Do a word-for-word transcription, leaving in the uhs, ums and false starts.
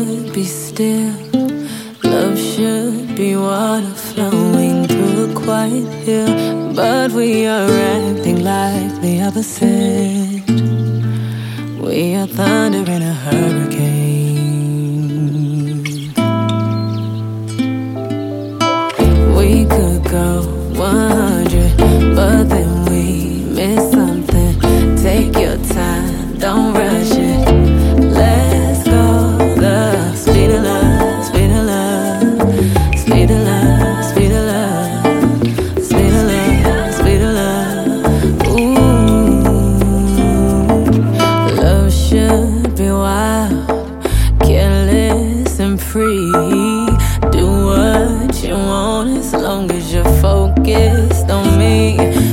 should be still. Love should be water flowing through a quiet hill. But we are acting like the opposite. We are thunder in a hurricane. We could go one hundred, but then we miss something. Take your time, don't rush it. Let's go the speed of love, speed of love, speed of love, speed of love, speed of love, speed of love. Ooh, love should be wild, careless and free. Do what you want as long as you're focused on me.